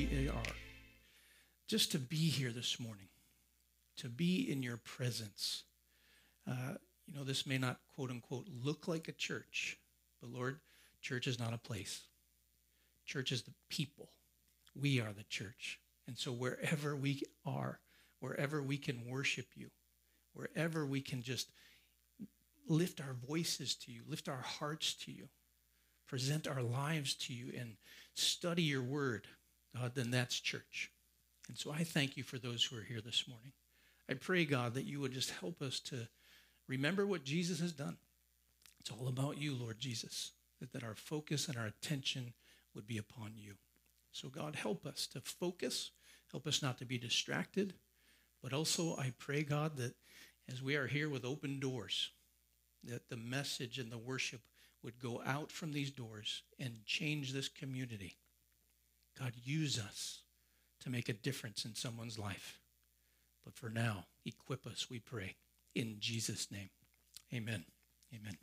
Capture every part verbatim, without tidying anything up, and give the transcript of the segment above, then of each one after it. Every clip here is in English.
we are. Just to be here this morning, to be in your presence. Uh, you know, this may not, quote unquote, look like a church, but Lord, church is not a place. Church is the people. We are the church. And so wherever we are, wherever we can worship you, wherever we can just lift our voices to you, lift our hearts to you, present our lives to you, and study your word, God, then that's church. And so I thank you for those who are here this morning. I pray, God, that you would just help us to remember what Jesus has done. It's all about you, Lord Jesus, that, that our focus and our attention would be upon you. So, God, help us to focus, help us not to be distracted, but also I pray, God, that as we are here with open doors, that the message and the worship would go out from these doors and change this community. God, use us to make a difference in someone's life. But for now, equip us, we pray, in Jesus' name. Amen. Amen.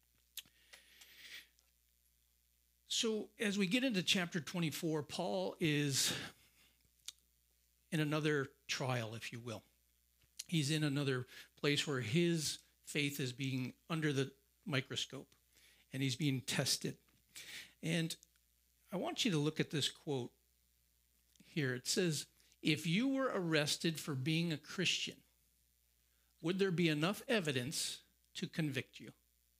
So as we get into chapter twenty-four, Paul is in another trial, if you will. He's in another place where his faith is being under the microscope, and he's being tested. And I want you to look at this quote here. It says, if you were arrested for being a Christian, would there be enough evidence to convict you?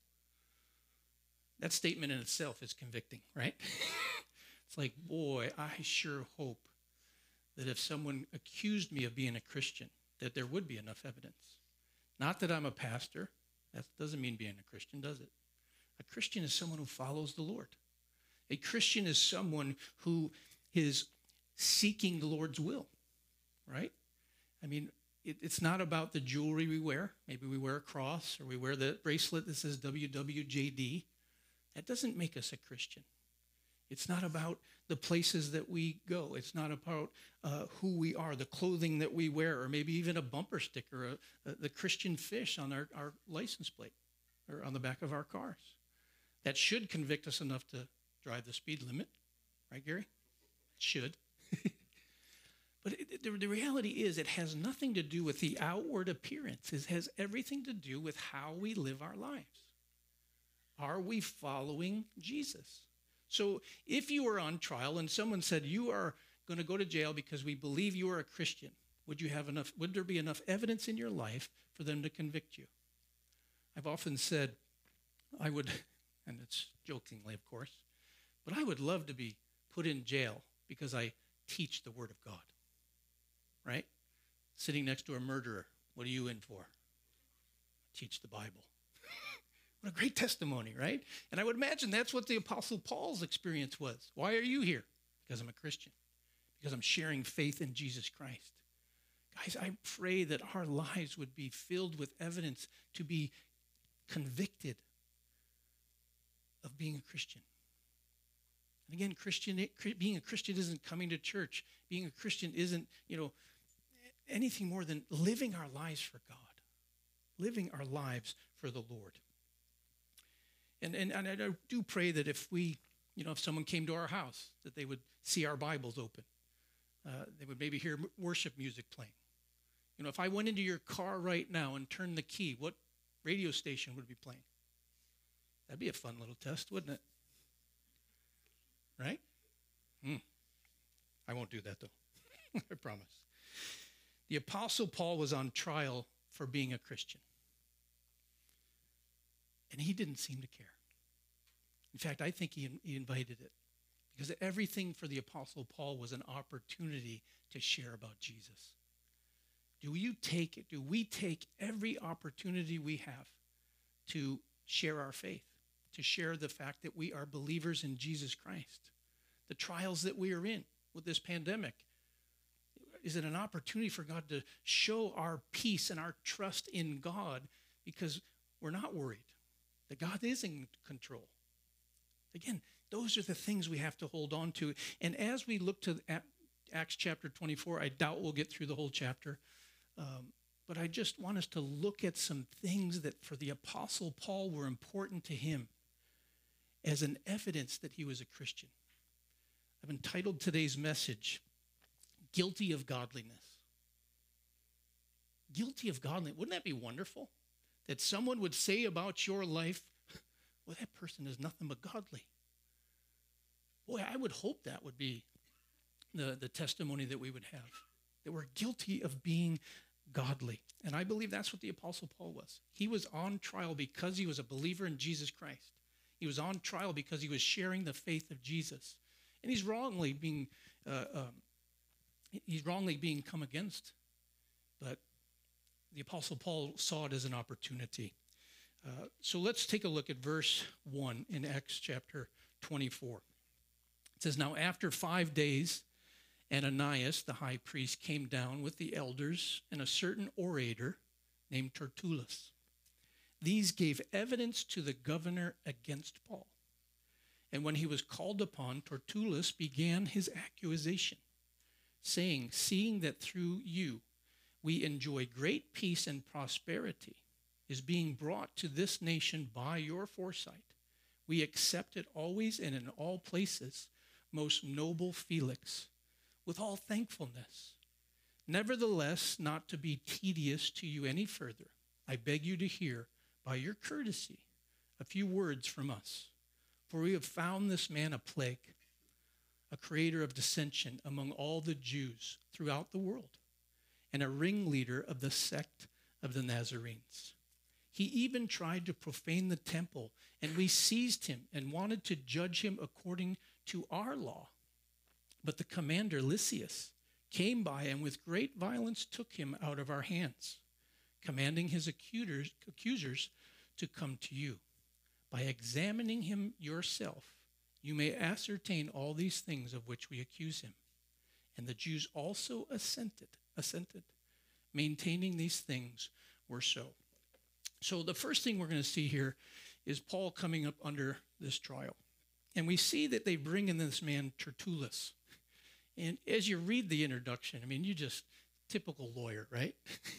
That statement in itself is convicting, right? It's like, boy, I sure hope that if someone accused me of being a Christian, that there would be enough evidence. Not that I'm a pastor. That doesn't mean being a Christian, does it? A Christian is someone who follows the Lord. A Christian is someone who is seeking the Lord's will, right? I mean, it, it's not about the jewelry we wear. Maybe we wear a cross or we wear the bracelet that says W W J D. That doesn't make us a Christian. It's not about the places that we go. It's not about uh, who we are, the clothing that we wear, or maybe even a bumper sticker, a, a, the Christian fish on our, our license plate or on the back of our cars. That should convict us enough to drive the speed limit. Right, Gary? It should. But it, the, the reality is it has nothing to do with the outward appearance. It has everything to do with how we live our lives. Are we following Jesus? So if you were on trial and someone said you are going to go to jail because we believe you are a Christian, would you have enough, would there be enough evidence in your life for them to convict you? I've often said I would, and it's jokingly, of course, but I would love to be put in jail because I teach the Word of God, right? Sitting next to a murderer, what are you in for? Teach the Bible. What a great testimony, right? And I would imagine that's what the Apostle Paul's experience was. Why are you here? Because I'm a Christian. Because I'm sharing faith in Jesus Christ. Guys, I pray that our lives would be filled with evidence to be convicted of being a Christian. And again, Christian, being a Christian isn't coming to church. Being a Christian isn't, you know, anything more than living our lives for God. Living our lives for the Lord. And, and, and I do pray that if we, you know, if someone came to our house, that they would see our Bibles open. Uh, they would maybe hear worship music playing. You know, if I went into your car right now and turned the key, what radio station would be playing? That'd be a fun little test, wouldn't it? Right? Hmm. I won't do that, though. I promise. The Apostle Paul was on trial for being a Christian. And he didn't seem to care. In fact, I think he, he invited it. Because everything for the Apostle Paul was an opportunity to share about Jesus. Do you take it? Do we take every opportunity we have to share our faith, to share the fact that we are believers in Jesus Christ? The trials that we are in with this pandemic, is it an opportunity for God to show our peace and our trust in God because we're not worried that God is in control? Again, those are the things we have to hold on to. And as we look to Acts chapter twenty-four, I doubt we'll get through the whole chapter. Um, but I just want us to look at some things that for the Apostle Paul were important to him as an evidence that he was a Christian. I've entitled today's message, guilty of godliness. Guilty of godliness. Wouldn't that be wonderful? That someone would say about your life, well, that person is nothing but godly. Boy, I would hope that would be the, the testimony that we would have, that we're guilty of being godly. And I believe that's what the Apostle Paul was. He was on trial because he was a believer in Jesus Christ. He was on trial because he was sharing the faith of Jesus. And he's wrongly being, uh, um, he's wrongly being come against. But the Apostle Paul saw it as an opportunity. Uh, so let's take a look at verse one in Acts chapter twenty-four. It says, now after five days, Ananias, the high priest, came down with the elders and a certain orator named Tertullus. These gave evidence to the governor against Paul. And when he was called upon, Tertullus began his accusation, saying, seeing that through you we enjoy great peace and prosperity is being brought to this nation by your foresight, we accept it always and in all places, most noble Felix, with all thankfulness. Nevertheless, not to be tedious to you any further, I beg you to hear, by your courtesy, a few words from us. For we have found this man a plague, a creator of dissension among all the Jews throughout the world, and a ringleader of the sect of the Nazarenes. He even tried to profane the temple, and we seized him and wanted to judge him according to our law. But the commander Lysias came by and with great violence took him out of our hands, commanding his accusers, accusers to come to you. By examining him yourself, you may ascertain all these things of which we accuse him. And the Jews also assented, assented, maintaining these things were so. So the first thing we're going to see here is Paul coming up under this trial. And we see that they bring in this man Tertullus. And as you read the introduction, I mean, you just, typical lawyer, right?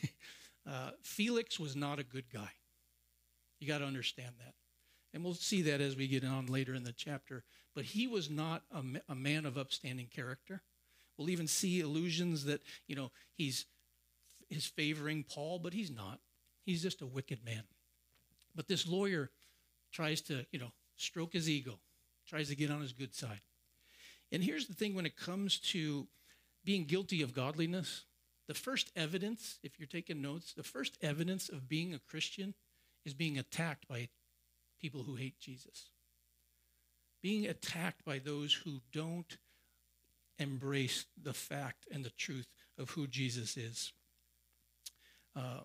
uh, Felix was not a good guy. You got to understand that. And we'll see that as we get on later in the chapter. But he was not a, a man of upstanding character. We'll even see allusions that, you know, he's is favoring Paul, but he's not. He's just a wicked man. But this lawyer tries to, you know, stroke his ego, tries to get on his good side. And here's the thing when it comes to being guilty of godliness, the first evidence, if you're taking notes, the first evidence of being a Christian is being attacked by people who hate Jesus. Being attacked by those who don't embrace the fact and the truth of who Jesus is. Uh,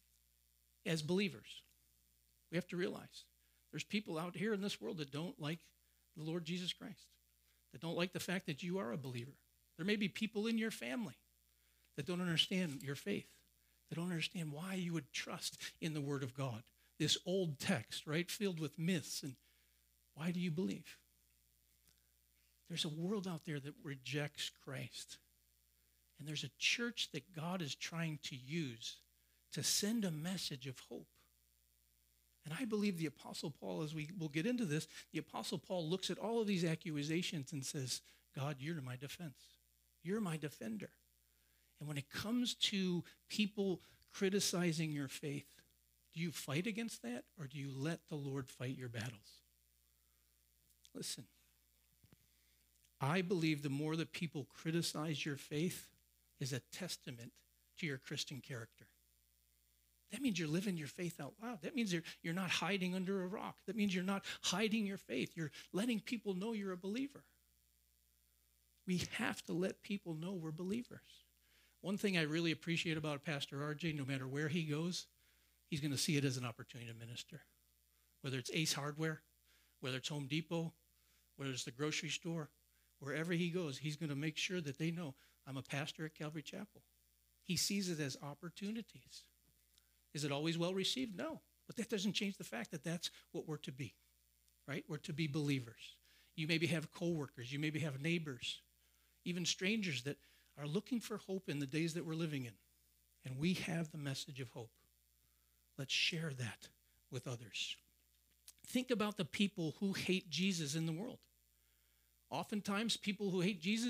as believers, we have to realize there's people out here in this world that don't like the Lord Jesus Christ, that don't like the fact that you are a believer. There may be people in your family that don't understand your faith, that don't understand why you would trust in the Word of God. This old text, right, filled with myths. And why do you believe? There's a world out there that rejects Christ. And there's a church that God is trying to use to send a message of hope. And I believe the Apostle Paul, as we will get into this, the Apostle Paul looks at all of these accusations and says, God, you're my defense. You're my defender. And when it comes to people criticizing your faith, do you fight against that, or do you let the Lord fight your battles? Listen, I believe the more that people criticize your faith is a testament to your Christian character. That means you're living your faith out loud. That means you're, you're not hiding under a rock. That means you're not hiding your faith. You're letting people know you're a believer. We have to let people know we're believers. One thing I really appreciate about Pastor R J, no matter where he goes, he's going to see it as an opportunity to minister. Whether it's Ace Hardware, whether it's Home Depot, whether it's the grocery store, wherever he goes, he's going to make sure that they know I'm a pastor at Calvary Chapel. He sees it as opportunities. Is it always well received? No. But that doesn't change the fact that that's what we're to be, right? We're to be believers. You maybe have coworkers. You maybe have neighbors, even strangers that are looking for hope in the days that we're living in. And we have the message of hope. Let's share that with others. Think about the people who hate Jesus in the world. Oftentimes, people who hate Jesus,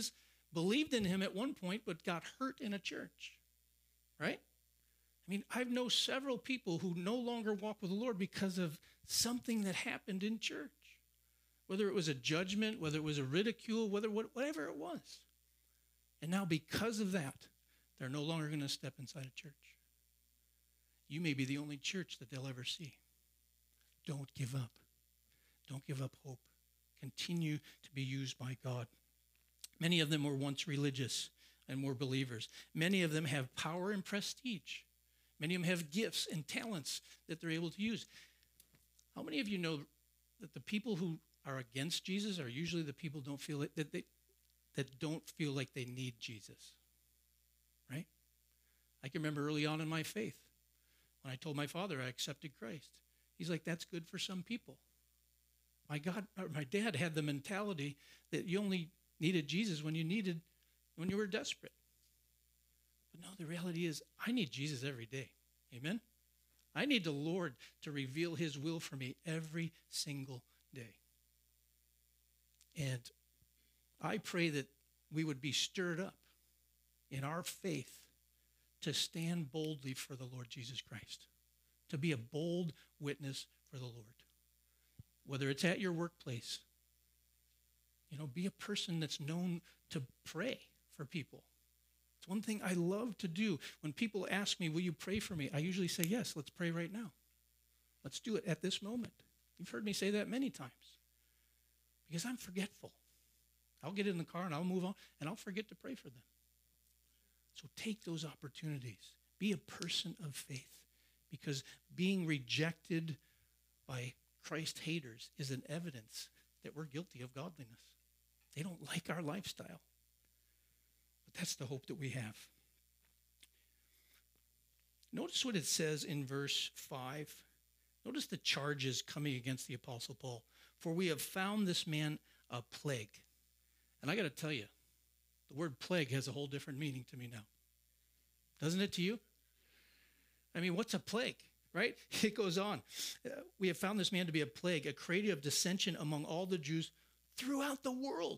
believed in him at one point, but got hurt in a church, right? I mean, I know several people who no longer walk with the Lord because of something that happened in church, whether it was a judgment, whether it was a ridicule, whether whatever it was. And now because of that, they're no longer going to step inside a church. You may be the only church that they'll ever see. Don't give up. Don't give up hope. Continue to be used by God. Many of them were once religious and were believers. Many of them have power and prestige. Many of them have gifts and talents that they're able to use. How many of you know that the people who are against Jesus are usually the people who don't feel it, that they that don't feel like they need Jesus? Right? I can remember early on in my faith when I told my father I accepted Christ. He's like, that's good for some people. My God, or my dad had the mentality that you only needed Jesus when you needed, when you were desperate. But no, the reality is I need Jesus every day. Amen? I need the Lord to reveal his will for me every single day. And I pray that we would be stirred up in our faith to stand boldly for the Lord Jesus Christ, to be a bold witness for the Lord. Whether it's at your workplace, you know, be a person that's known to pray for people. It's one thing I love to do. When people ask me, will you pray for me? I usually say, yes, let's pray right now. Let's do it at this moment. You've heard me say that many times because I'm forgetful. I'll get in the car and I'll move on and I'll forget to pray for them. So take those opportunities. Be a person of faith, because being rejected by Christ haters is an evidence that we're guilty of godliness. They don't like our lifestyle. But that's the hope that we have. Notice what it says in verse five. Notice the charges coming against the Apostle Paul. For we have found this man a plague. And I got to tell you, the word plague has a whole different meaning to me now. Doesn't it to you? I mean, what's a plague, right? It goes on. Uh, we have found this man to be a plague, a creator of dissension among all the Jews throughout the world.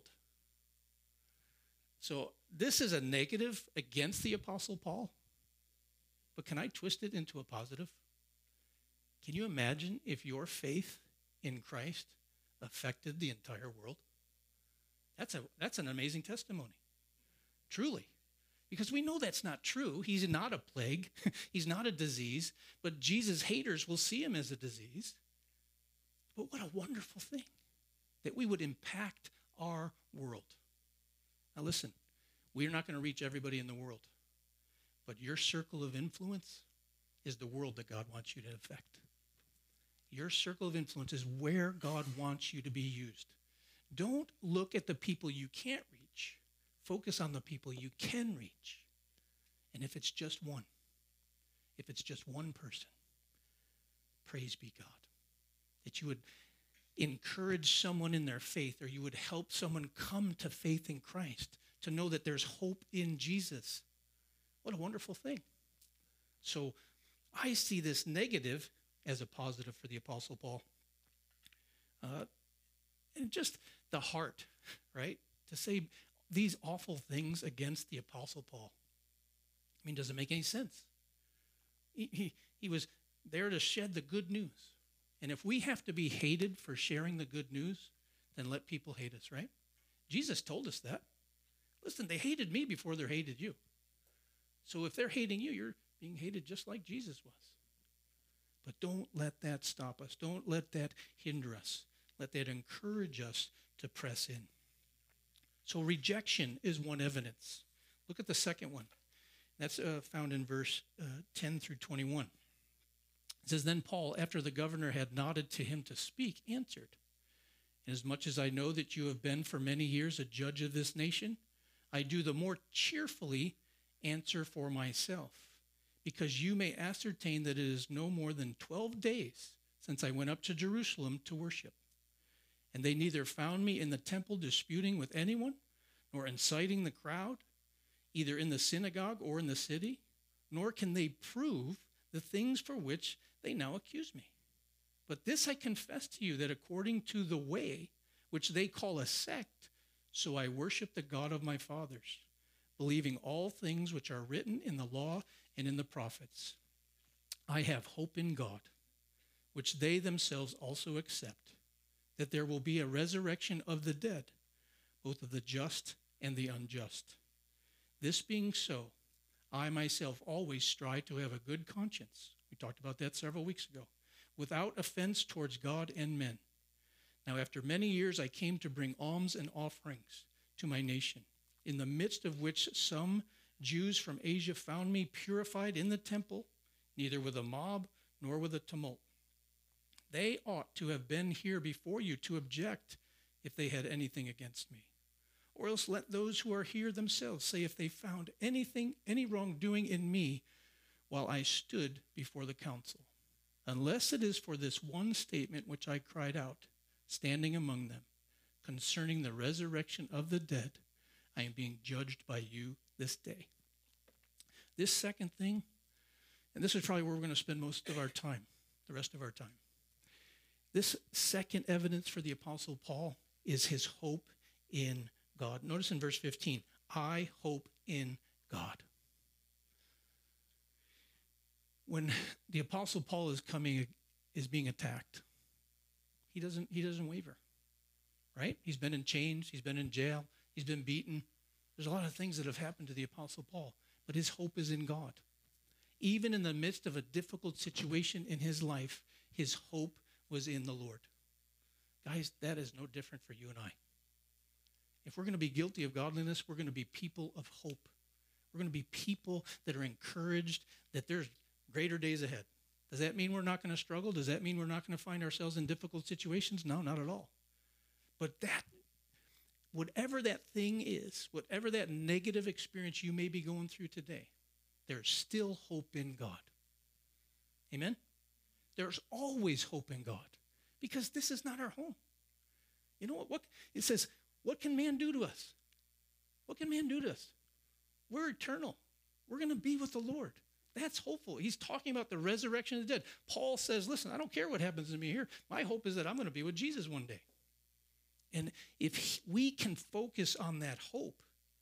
So this is a negative against the Apostle Paul. But can I twist it into a positive? Can you imagine if your faith in Christ affected the entire world? That's a that's an amazing testimony. Truly. Because we know that's not true. He's not a plague. He's not a disease. But Jesus' haters will see him as a disease. But what a wonderful thing that we would impact our world. Now listen, we're not going to reach everybody in the world. But your circle of influence is the world that God wants you to affect. Your circle of influence is where God wants you to be used. Don't look at the people you can't reach. Focus on the people you can reach. And if it's just one, if it's just one person, praise be God. That you would encourage someone in their faith, or you would help someone come to faith in Christ, to know that there's hope in Jesus. What a wonderful thing. So I see this negative as a positive for the Apostle Paul. Uh, and just the heart, right? To say these awful things against the Apostle Paul. I mean, does it make any sense? He, he, he was there to shed the good news. And if we have to be hated for sharing the good news, then let people hate us, right? Jesus told us that. Listen, they hated me before they hated you. So if they're hating you, you're being hated just like Jesus was. But don't let that stop us. Don't let that hinder us. Let that encourage us to press in. So rejection is one evidence. Look at the second one. That's uh, found in verse uh, ten through twenty-one. It says, then Paul, after the governor had nodded to him to speak, answered, inasmuch as I know that you have been for many years a judge of this nation, I do the more cheerfully answer for myself, because you may ascertain that it is no more than twelve days since I went up to Jerusalem to worship. And they neither found me in the temple disputing with anyone, nor inciting the crowd, either in the synagogue or in the city, nor can they prove the things for which they now accuse me. But this I confess to you, that according to the way which they call a sect, So I worship the God of my fathers, believing all things which are written in the law and in the prophets. I have hope in God, which they themselves also accept, that there will be a resurrection of the dead, both of the just and the unjust. This being so, I myself always strive to have a good conscience. We talked about that several weeks ago, without offense towards God and men. Now, after many years, I came to bring alms and offerings to my nation, in the midst of which some Jews from Asia found me purified in the temple, neither with a mob nor with a tumult. They ought to have been here before you to object if they had anything against me. Or else let those who are here themselves say if they found anything, any wrongdoing in me while I stood before the council, unless it is for this one statement which I cried out, standing among them, concerning the resurrection of the dead, I am being judged by you this day. This second thing, and this is probably where we're going to spend most of our time, the rest of our time. This second evidence for the Apostle Paul is his hope in God. Notice in verse fifteen, I hope in God. When the Apostle Paul is coming, is being attacked, he doesn't, he doesn't waver, right? He's been in chains, he's been in jail, he's been beaten. There's a lot of things that have happened to the Apostle Paul, but his hope is in God. Even in the midst of a difficult situation in his life, his hope was in the Lord. Guys, that is no different for you and I. If we're going to be guilty of godliness, we're going to be people of hope. We're going to be people that are encouraged that there's greater days ahead. Does that mean we're not going to struggle? Does that mean we're not going to find ourselves in difficult situations? No, not at all. But that, whatever that thing is, whatever that negative experience you may be going through today, there's still hope in God. Amen? There's always hope in God because this is not our home. You know what? what it says, what can man do to us? What can man do to us? We're eternal. We're going to be with the Lord. That's hopeful. He's talking about the resurrection of the dead. Paul says, listen, I don't care what happens to me here. My hope is that I'm going to be with Jesus one day. And if we can focus on that hope,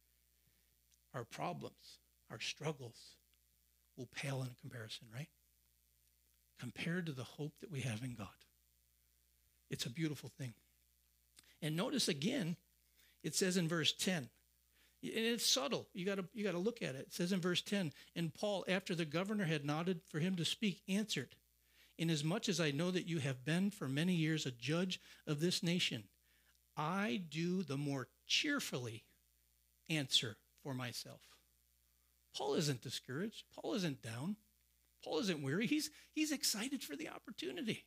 our problems, our struggles will pale in comparison, right? Compared to the hope that we have in God. It's a beautiful thing. And notice again, it says in verse ten, and it's subtle. You got to you got to look at it. It says in verse ten, and Paul, after the governor had nodded for him to speak, answered, inasmuch as I know that you have been for many years a judge of this nation, I do the more cheerfully answer for myself. Paul isn't discouraged. Paul isn't down. Paul isn't weary. He's, he's excited for the opportunity.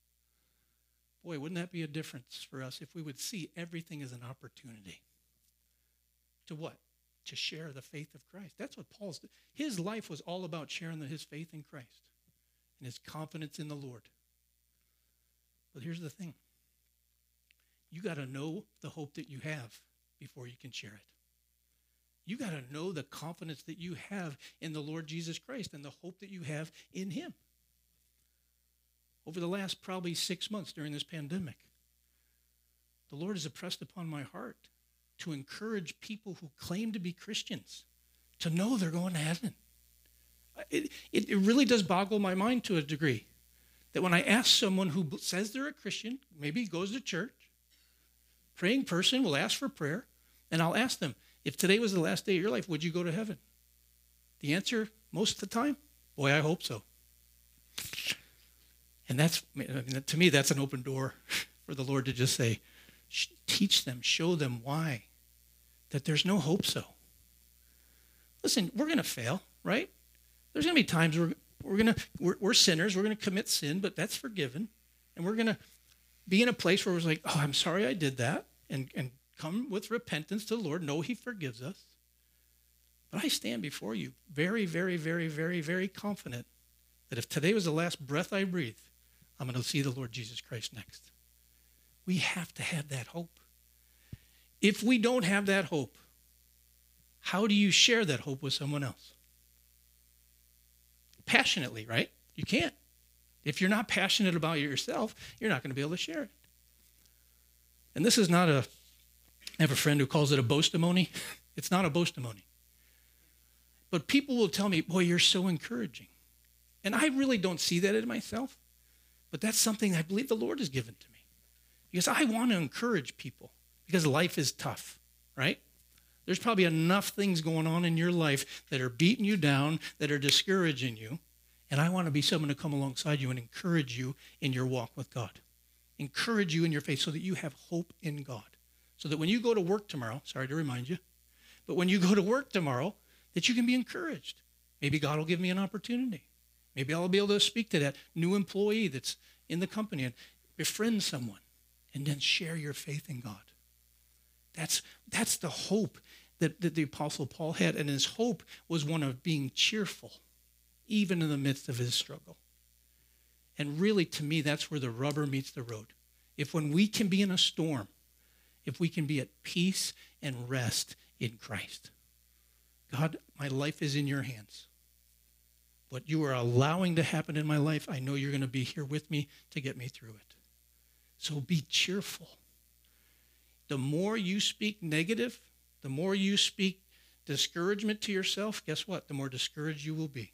Boy, wouldn't that be a difference for us if we would see everything as an opportunity. To what? To share the faith of Christ. That's what Paul's, his life was all about sharing the, his faith in Christ and his confidence in the Lord. But here's the thing. You got to know the hope that you have before you can share it. You got to know the confidence that you have in the Lord Jesus Christ and the hope that you have in him. Over the last probably six months during this pandemic, the Lord has impressed upon my heart to encourage people who claim to be Christians to know they're going to heaven. It, it, it really does boggle my mind to a degree that when I ask someone who says they're a Christian, maybe goes to church, praying person will ask for prayer, and I'll ask them, if today was the last day of your life, would you go to heaven? The answer, most of the time, boy, I hope so. And that's, I mean, to me, that's an open door for the Lord to just say, teach them, show them why, that there's no hope so. Listen, we're going to fail, right? There's going to be times we're, we're going to, we're, we're sinners, we're going to commit sin, but that's forgiven. And we're going to be in a place where we're like, oh, I'm sorry I did that, and, and come with repentance to the Lord, know he forgives us. But I stand before you very, very, very, very, very confident that if today was the last breath I breathe, I'm going to see the Lord Jesus Christ next. We have to have that hope. If we don't have that hope, how do you share that hope with someone else? Passionately, right? You can't. If you're not passionate about it yourself, you're not going to be able to share it. And this is not a I have a friend who calls it a boastimony. It's not a boastimony. But people will tell me, boy, you're so encouraging. And I really don't see that in myself. But that's something I believe the Lord has given to me. Because I want to encourage people. Because life is tough, right? There's probably enough things going on in your life that are beating you down, that are discouraging you. And I want to be someone to come alongside you and encourage you in your walk with God. Encourage you in your faith so that you have hope in God. So that when you go to work tomorrow, sorry to remind you, but when you go to work tomorrow, that you can be encouraged. Maybe God will give me an opportunity. Maybe I'll be able to speak to that new employee that's in the company and befriend someone and then share your faith in God. That's, that's the hope that, that the Apostle Paul had. And his hope was one of being cheerful, even in the midst of his struggle. And really, to me, that's where the rubber meets the road. If when we can be in a storm, if we can be at peace and rest in Christ. God, my life is in your hands. What you are allowing to happen in my life, I know you're going to be here with me to get me through it. So be cheerful. The more you speak negative, the more you speak discouragement to yourself, guess what? The more discouraged you will be.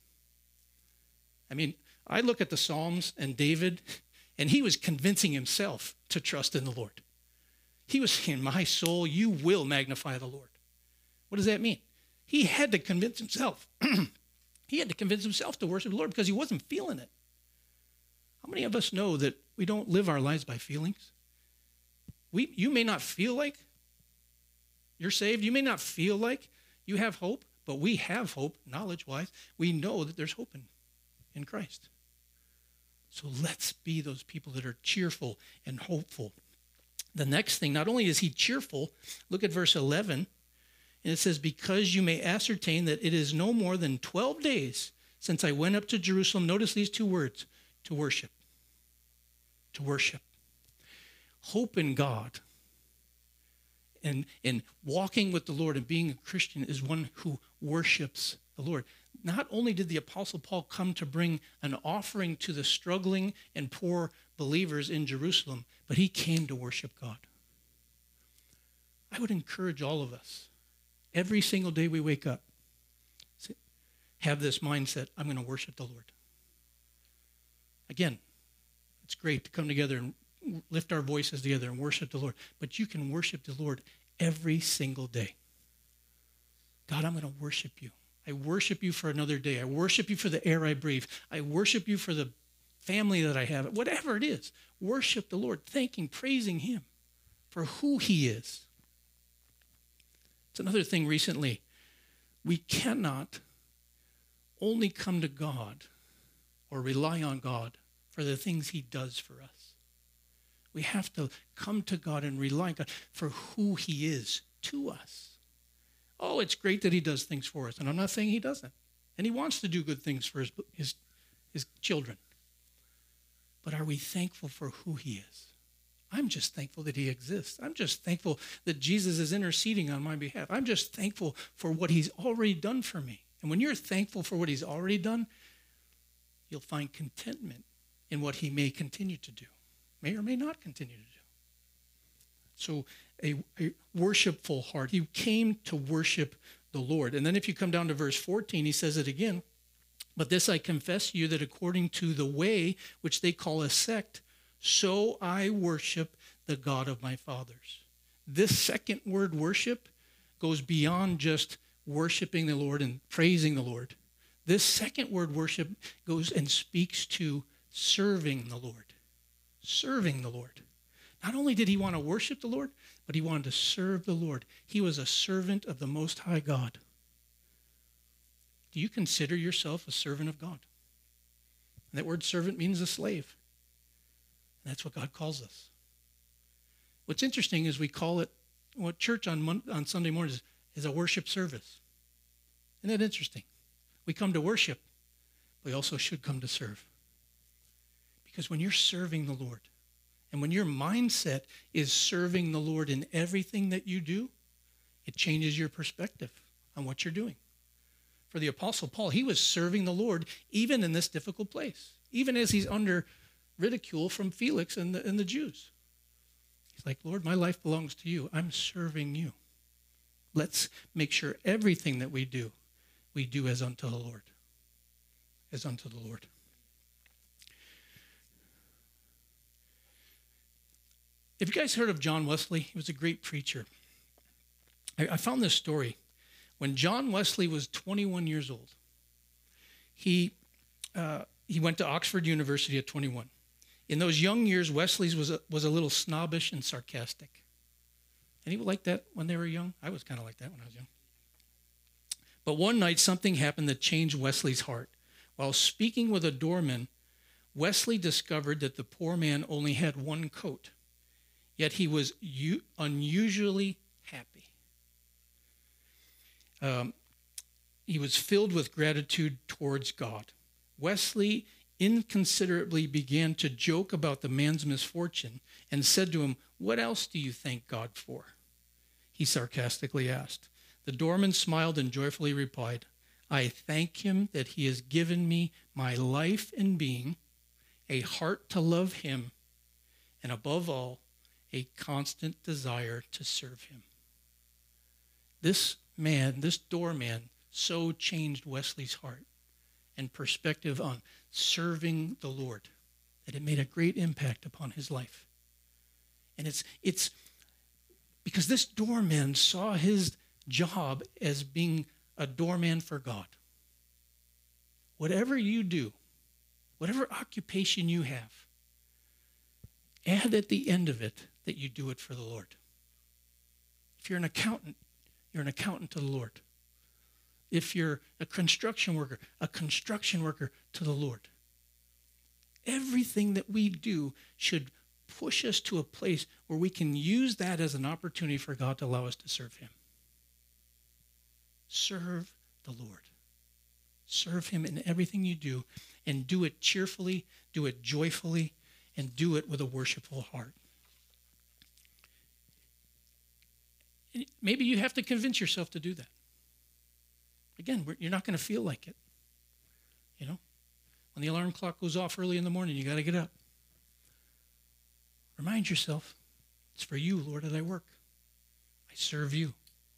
I mean, I look at the Psalms and David, and he was convincing himself to trust in the Lord. He was saying, my soul, you will magnify the Lord. What does that mean? He had to convince himself. He had to convince himself to worship the Lord because he wasn't feeling it. How many of us know that we don't live our lives by feelings? We, you may not feel like you're saved. You may not feel like you have hope, but we have hope, knowledge-wise. We know that there's hope in, in Christ. So let's be those people that are cheerful and hopeful. The next thing, not only is he cheerful, look at verse eleven, and it says, because you may ascertain that it is no more than twelve days since I went up to Jerusalem. Notice these two words, to worship. To worship. Hope in God and, and walking with the Lord and being a Christian is one who worships the Lord. Not only did the Apostle Paul come to bring an offering to the struggling and poor believers in Jerusalem, but he came to worship God. I would encourage all of us, every single day we wake up, have this mindset, I'm going to worship the Lord. Again, it's great to come together and lift our voices together and worship the Lord, but you can worship the Lord every single day. God, I'm going to worship you. I worship you for another day. I worship you for the air I breathe. I worship you for the family that I have. Whatever it is, worship the Lord, thanking, praising him for who he is. It's another thing recently. We cannot only come to God or rely on God for the things he does for us. We have to come to God and rely on God for who he is to us. Oh, it's great that he does things for us. And I'm not saying he doesn't. And he wants to do good things for his, his, his children. But are we thankful for who he is? I'm just thankful that he exists. I'm just thankful that Jesus is interceding on my behalf. I'm just thankful for what he's already done for me. And when you're thankful for what he's already done, you'll find contentment in what he may continue to do, may or may not continue to do. So a, a worshipful heart. He came to worship the Lord. And then if you come down to verse fourteen, he says it again. But this I confess to you, that according to the way which they call a sect, so I worship the God of my fathers. This second word, worship, goes beyond just worshiping the Lord and praising the Lord. This second word, worship, goes and speaks to serving the Lord. Serving the Lord. Not only did he want to worship the Lord, but he wanted to serve the Lord. He was a servant of the Most High God. Do you consider yourself a servant of God? And that word servant means a slave. And that's what God calls us. What's interesting is we call it, what church on Monday, on Sunday mornings is a worship service. Isn't that interesting? We come to worship, but we also should come to serve. Because when you're serving the Lord, and when your mindset is serving the Lord in everything that you do, it changes your perspective on what you're doing. For the Apostle Paul, he was serving the Lord even in this difficult place, even as he's under ridicule from Felix and the, and the Jews. It's like, Lord, my life belongs to you. I'm serving you. Let's make sure everything that we do, we do as unto the Lord. As unto the Lord. Have you guys heard of John Wesley? He was a great preacher. I, I found this story. When John Wesley was twenty-one years old, he uh, he went to Oxford University at twenty-one. In those young years, Wesley's was a, was a little snobbish and sarcastic. Anyone like that when they were young? I was kind of like that when I was young. But one night, something happened that changed Wesley's heart. While speaking with a doorman, Wesley discovered that the poor man only had one coat, yet he was u- unusually happy. Um, he was filled with gratitude towards God. Wesley inconsiderately began to joke about the man's misfortune and said to him, "What else do you thank God for?" He sarcastically asked. The doorman smiled and joyfully replied, "I thank him that he has given me my life and being, a heart to love him, and above all, a constant desire to serve him." This man, this doorman, so changed Wesley's heart and perspective on serving the Lord that it made a great impact upon his life. And it's it's because this doorman saw his job as being a doorman for God. Whatever you do, whatever occupation you have, add at the end of it that you do it for the Lord. If you're an accountant, you're an accountant to the Lord. If you're a construction worker, a construction worker to the Lord. Everything that we do should push us to a place where we can use that as an opportunity for God to allow us to serve him. Serve the Lord. Serve him in everything you do, and do it cheerfully, do it joyfully, and do it with a worshipful heart. And maybe you have to convince yourself to do that. Again, you're not going to feel like it. You know, when the alarm clock goes off early in the morning, you got to get up. Remind yourself, it's for you, Lord, that I work. I serve you.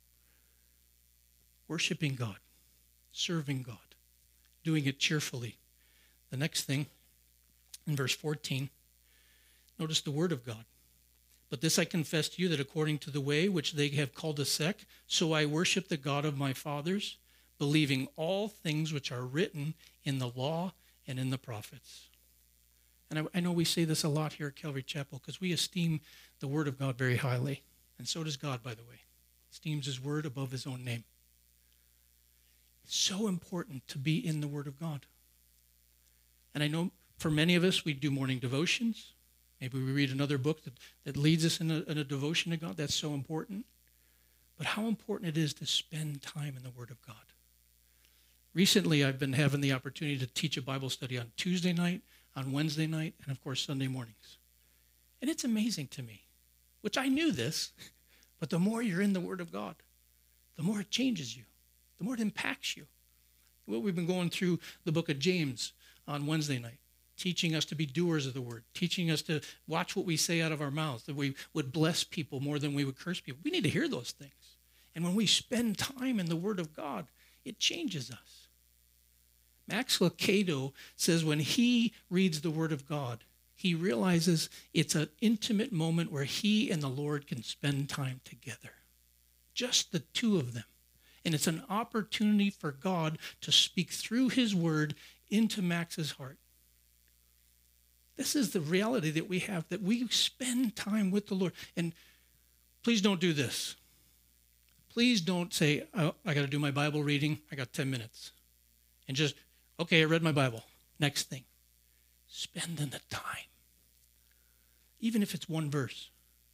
Worshiping God, serving God, doing it cheerfully. The next thing, in verse fourteen, notice the word of God. But this I confess to you, that according to the way which they have called a sect, so I worship the God of my fathers, believing all things which are written in the law and in the prophets. And I, I know we say this a lot here at Calvary Chapel because we esteem the word of God very highly. And so does God, by the way. Esteems his word above his own name. It's so important to be in the word of God. And I know for many of us, we do morning devotions. Maybe we read another book that, that leads us in a, in a devotion to God. That's so important. But how important it is to spend time in the word of God. Recently, I've been having the opportunity to teach a Bible study on Tuesday night, on Wednesday night, and of course, Sunday mornings. And it's amazing to me, which I knew this, but the more you're in the word of God, the more it changes you, the more it impacts you. Well, we've been going through the book of James on Wednesday night, teaching us to be doers of the word, teaching us to watch what we say out of our mouths, that we would bless people more than we would curse people. We need to hear those things. And when we spend time in the word of God, it changes us. Max Lucado says when he reads the word of God, he realizes it's an intimate moment where he and the Lord can spend time together. Just the two of them. And it's an opportunity for God to speak through his word into Max's heart. This is the reality that we have, that we spend time with the Lord. And please don't do this. Please don't say, oh, I got to do my Bible reading. I got ten minutes. And just, okay, I read my Bible. Next thing. Spending the time. Even if it's one verse.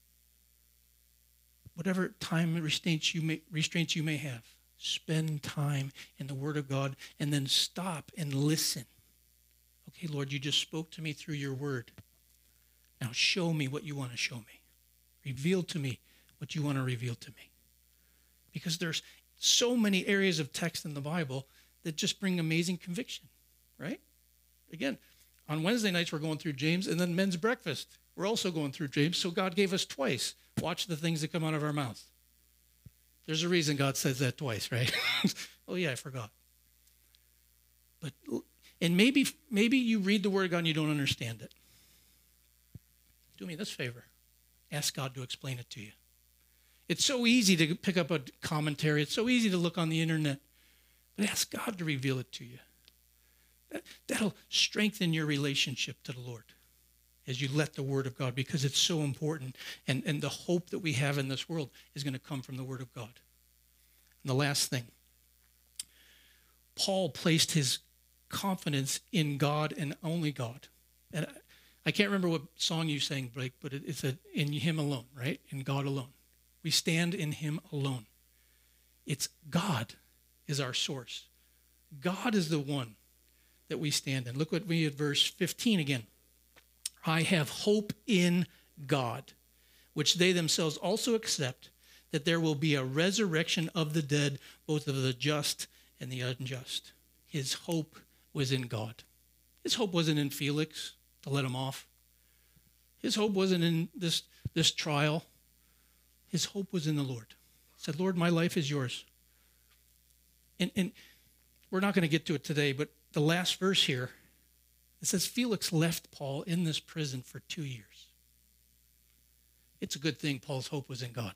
Whatever time restraints you may, restraints you may have. Spend time in the word of God and then stop and listen. Okay, Lord, you just spoke to me through your word. Now show me what you want to show me. Reveal to me what you want to reveal to me. Because there's so many areas of text in the Bible that just bring amazing conviction, right? Again, on Wednesday nights we're going through James and then men's breakfast. We're also going through James, so God gave us twice. Watch the things that come out of our mouth. There's a reason God says that twice, right? Oh, yeah, I forgot. But, and maybe, maybe you read the Word of God and you don't understand it. Do me this favor. Ask God to explain it to you. It's so easy to pick up a commentary. It's so easy to look on the internet. But ask God to reveal it to you. That, that'll strengthen your relationship to the Lord as you let the Word of God, because it's so important. And, and the hope that we have in this world is going to come from the Word of God. And the last thing, Paul placed his confidence in God and only God. And I, I can't remember what song you sang, Blake, but it, it's a, in him alone, right? In God alone. We stand in him alone. It's God is our source. God is the one that we stand in. Look what we at verse fifteen again. I have hope in God, which they themselves also accept, that there will be a resurrection of the dead, both of the just and the unjust. His hope was in God. His hope wasn't in Felix to let him off. His hope wasn't in this, this trial. His hope was in the Lord. He said, Lord, my life is yours. And, and we're not going to get to it today, but the last verse here, it says Felix left Paul in this prison for two years. It's a good thing Paul's hope was in God,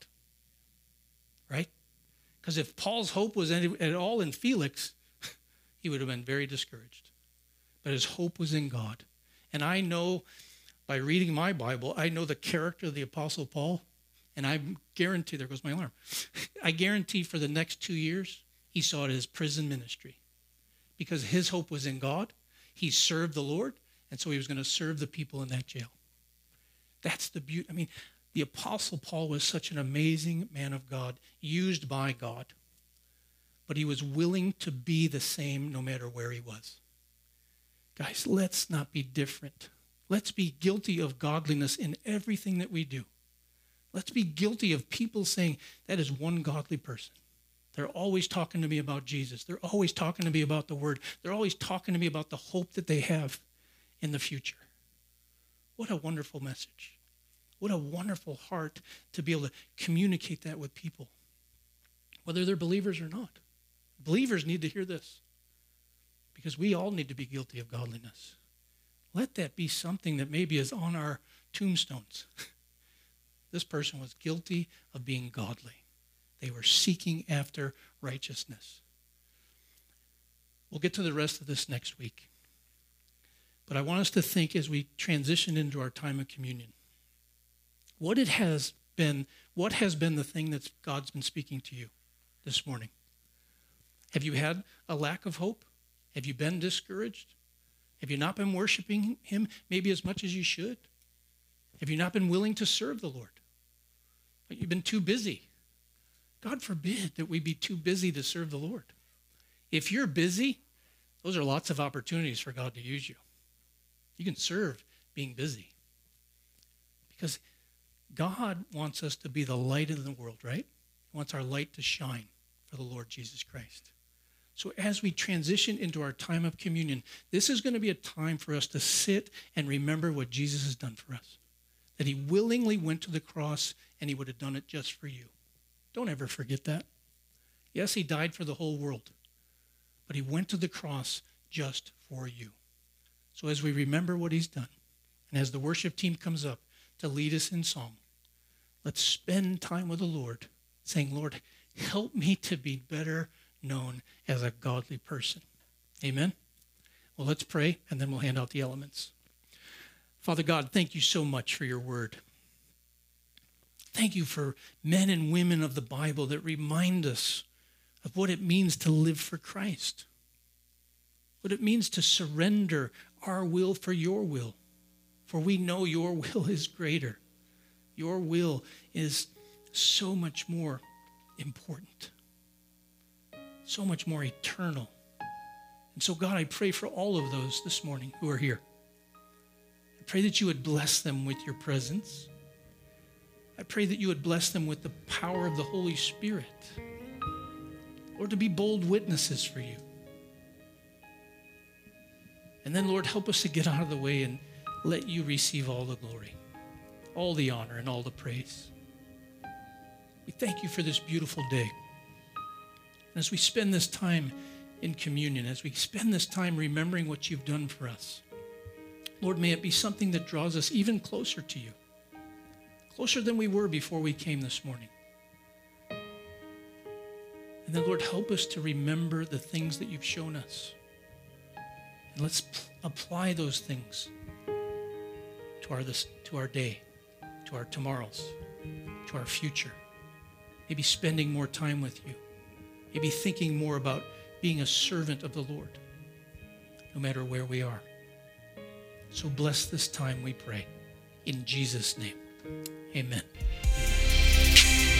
right? Because if Paul's hope was any, at all in Felix, he would have been very discouraged. But his hope was in God. And I know, by reading my Bible, I know the character of the Apostle Paul, and I guarantee, there goes my alarm, I guarantee for the next two years, he saw it as prison ministry. Because his hope was in God. He served the Lord, and so he was going to serve the people in that jail. That's the beauty. I mean, the Apostle Paul was such an amazing man of God, used by God. But he was willing to be the same no matter where he was. Guys, let's not be different. Let's be guilty of godliness in everything that we do. Let's be guilty of people saying, that is one godly person. They're always talking to me about Jesus. They're always talking to me about the Word. They're always talking to me about the hope that they have in the future. What a wonderful message. What a wonderful heart to be able to communicate that with people, whether they're believers or not. Believers need to hear this because we all need to be guilty of godliness. Let that be something that maybe is on our tombstones. This person was guilty of being godly. They were seeking after righteousness. We'll get to the rest of this next week. But I want us to think as we transition into our time of communion, what it has been, what has been the thing that God's been speaking to you this morning? Have you had a lack of hope? Have you been discouraged? Have you not been worshiping him maybe as much as you should? Have you not been willing to serve the Lord? You've been too busy. God forbid that we be too busy to serve the Lord. If you're busy, those are lots of opportunities for God to use you. You can serve being busy. Because God wants us to be the light of the world, right? He wants our light to shine for the Lord Jesus Christ. So as we transition into our time of communion, this is going to be a time for us to sit and remember what Jesus has done for us. That he willingly went to the cross and he would have done it just for you. Don't ever forget that. Yes, he died for the whole world, but he went to the cross just for you. So as we remember what he's done, and as the worship team comes up to lead us in song, let's spend time with the Lord, saying, Lord, help me to be better known as a godly person. Amen? Well, let's pray, and then we'll hand out the elements. Father God, thank you so much for your word. Thank you for men and women of the Bible that remind us of what it means to live for Christ, what it means to surrender our will for your will, for we know your will is greater. Your will is so much more important, so much more eternal. And so, God, I pray for all of those this morning who are here. I pray that you would bless them with your presence. I pray that you would bless them with the power of the Holy Spirit, Lord, to be bold witnesses for you. And then, Lord, help us to get out of the way and let you receive all the glory. all the honor and all the praise. We thank you for this beautiful day. And as we spend this time in communion, as we spend this time remembering what you've done for us, Lord, may it be something that draws us even closer to you, closer than we were before we came this morning. And then, Lord, help us to remember the things that you've shown us. And let's p- apply those things to our, this, to our day, to our tomorrows, to our future. Maybe spending more time with you. Maybe thinking more about being a servant of the Lord, no matter where we are. So bless this time, we pray. In Jesus' name, amen.